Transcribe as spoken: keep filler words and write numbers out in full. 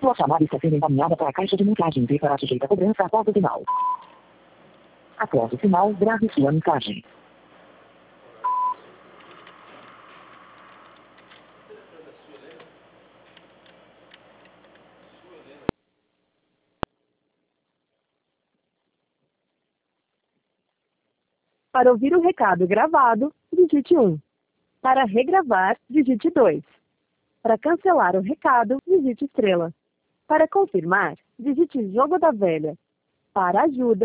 Sua chamada está sendo encaminhada para a caixa de mensagens e será sujeita a cobrança após o sinal. Após o sinal, grave sua mensagem. Para ouvir o recado gravado, digite um. Para regravar, digite dois. Para cancelar o recado, digite estrela. Para confirmar, digite jogo da velha. Para ajuda,